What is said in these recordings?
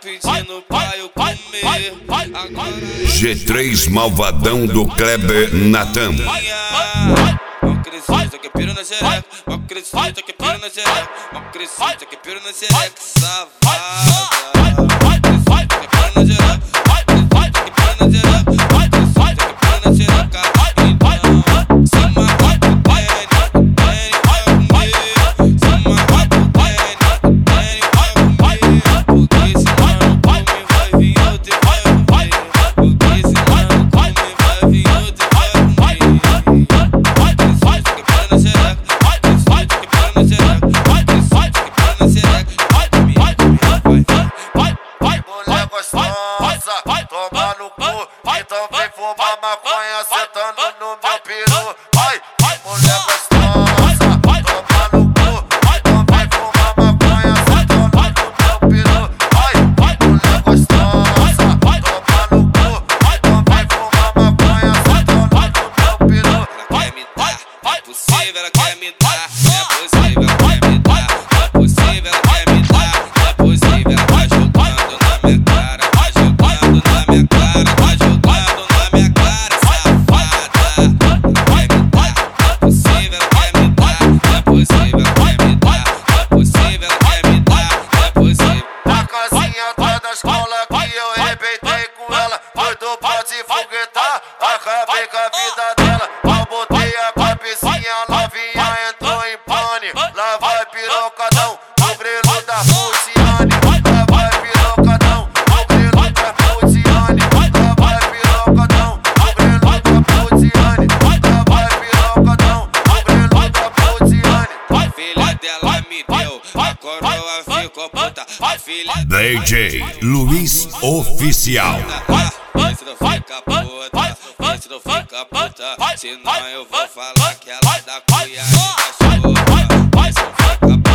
pedindo pra eu comer. Agora G3 Malvadão do Kleber Natan. Mal crescida que piro na xereca, mal crescida que piro na xereca, mal crescida que piro na xereca, safada. Toma no cu, então vem fumar maconha sentando no meu peru. Vai, mulher gostosa, toma no cu, então vem fumar maconha sentando no meu peru. Vai, mulher gostosa, toma no cu, então vem fumar maconha sentando no meu peru. Ela quer me dar, é possível, ela quer me dar, é possível, ela quer me dar, é possível, ela quer me dar, é possível, ela tá jogando na minha cara, tá jogando na minha cara, tá jogando na minha cara, safada. Ela quer me dar, é possível, ela quer me dar, é possível, ela quer me dar, é possível, ela quer me dar, é possível. A casinha atrás da escola que eu arrebentei com ela, foi do pote foguetar, acabei com a vida dela. Eu botei a cabecinha, novinha entrou em pane. Lá vai pirocadão, o grelo da Luciane. Lá vai pirocadão, o grelo da Luciane. Lá vai pirocadão, o grelo da Luciane. Lá vai pirocadão, o grelo da Luciane. A filha dela me deu, a coroa ficou puta, a filha DJ Luiz Oficial. Vê se não fica puta, vê se não fica puta, senão eu vou falar que ela dá cuia e cachorro. Vê se não fica puta,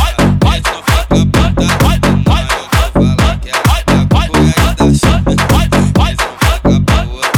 vê se não fica puta, senão eu vou falar que ela dá cuia e cachorro. Vê se não fica puta, vê se não fica puta, senão eu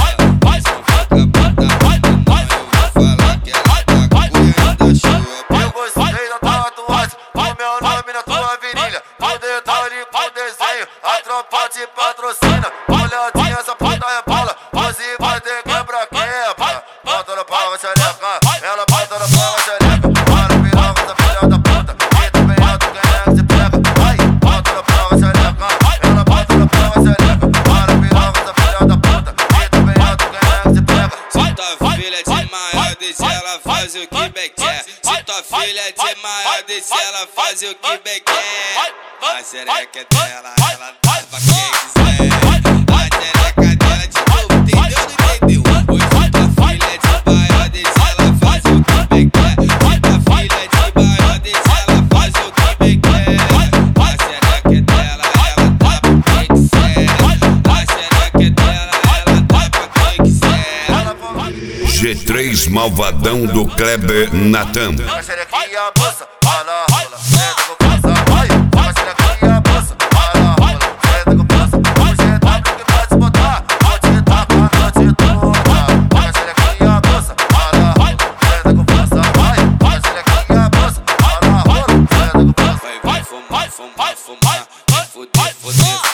vou falar que ela dá cuia e cachorro. Eu gostei da tatuagem, o meu nome na tua virilha. O detalhe com desenho, a tropa te patrocina. Olhadinha, essa puta é bola, hoje vai ter quebra-quebra. Bota na palma, xereca, ela bota na palma, xereca. Para o piroca, essa filha da puta, e também alto quem é que se pega. Vai, bota na palma, xereca, ela bota na palma, xereca. Para o piroca, essa filha da puta, e também alto quem é que se pega. Se tua filha de maior, deixa ela faz o que bem quer. Se tua filha de maior, deixa ela faz o que bem quer. A xereca é dela, ela dá pra quem quiser. A xereca dela de novo, entendeu? Não entendeu? Hoje tua filha de maior, deixa ela faz o que bem quer. Se tua filha de maior, deixa ela faz o que bem quer. A xereca é dela, ela dá pra quem quiser. A xereca é dela, ela dá pra quem quiser. G3 Malvadão do Kleber Natan. A xerequinha moça, rola, rola, senta com força, vai. A xerequinha moça, rola, rola, senta com força. Hoje tá porque vai se botar, vou te dar pra noite toda. A xerequinha moça, rola, rola, senta com força, vai. A xerequinha moça, rola, rola, senta com força. Vai fumar, fumar, fumar, fuder, fuder.